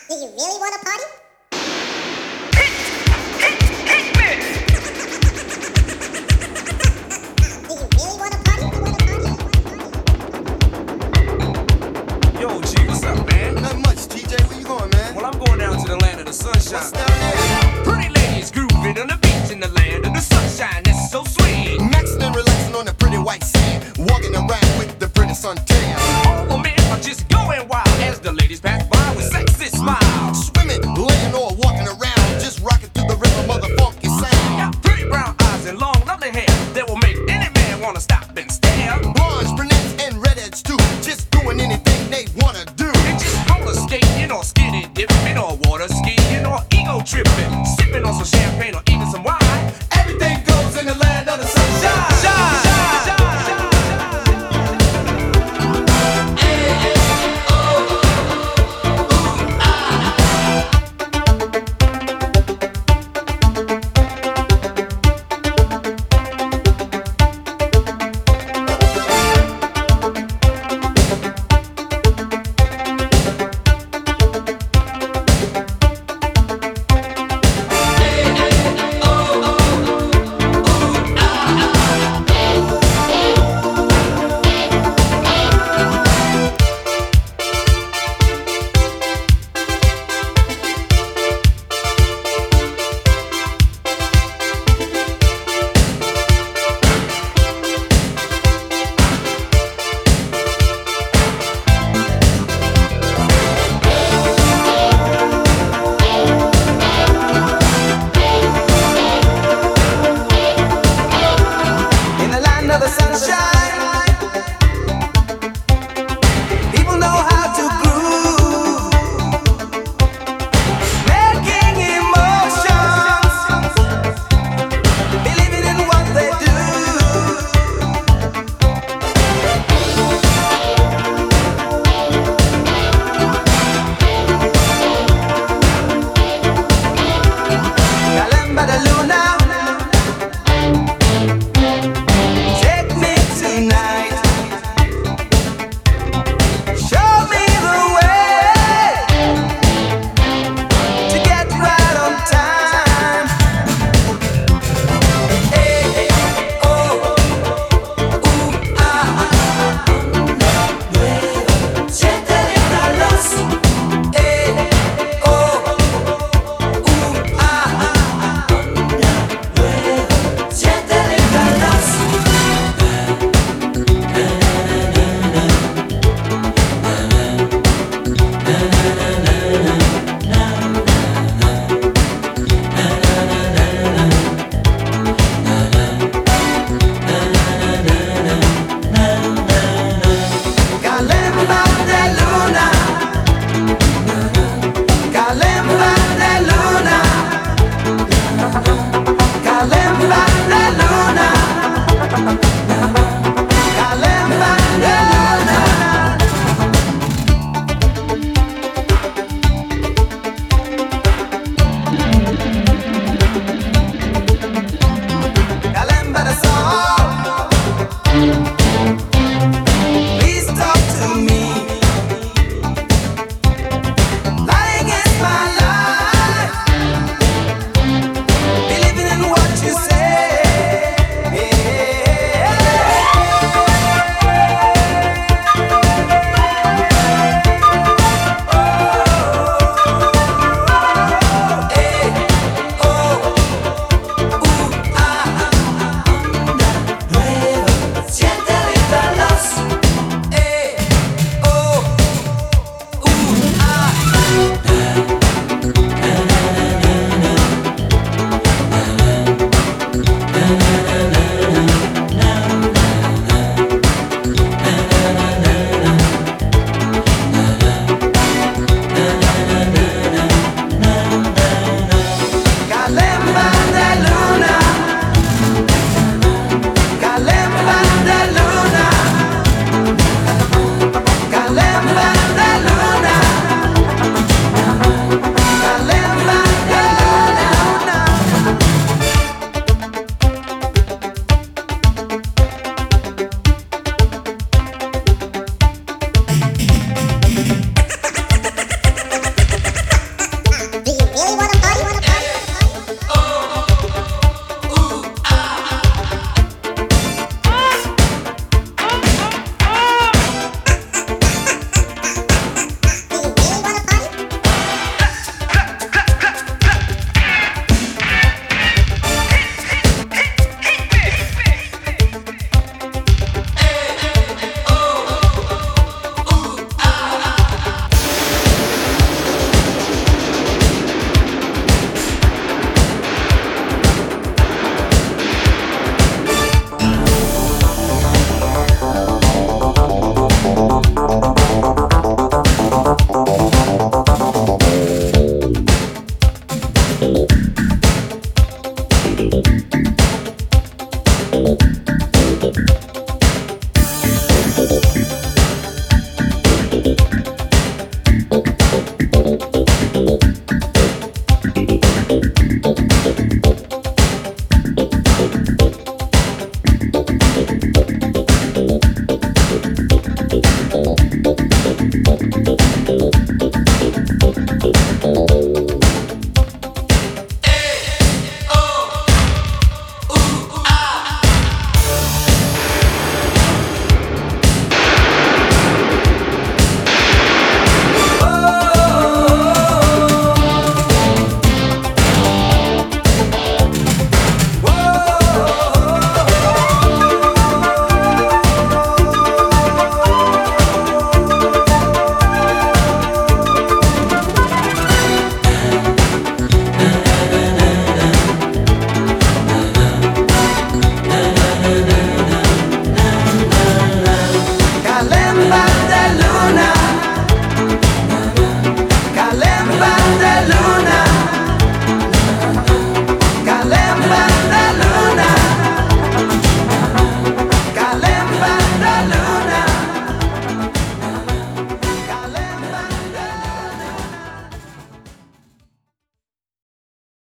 Do you really want to party? Do you really want to party? Yo, G, what's up, man? Nothing much, TJ. Where you going, man? Well, I'm going down to the land of the sunshine. What's down there? Pretty ladies grooving on the beach in the land of the sunshine. That's so sweet. Maxing and relaxing on the pretty white sand, walking around with the pretty suntan. All the men are just going wild as the ladies pass by with sexy smiles. Swimming, laying, or walking around, just rocking through the rhythm of the funky sound. Got pretty brown eyes and long lovely hair that will make any man wanna stop and stare. Blondes, brunettes, and redheads too, just doing anything they wanna do. And just roller skating or skinny dipping or water skiing or ego tripping, sipping on some champagne or even some wine. Everything goes in the land of the sunshine.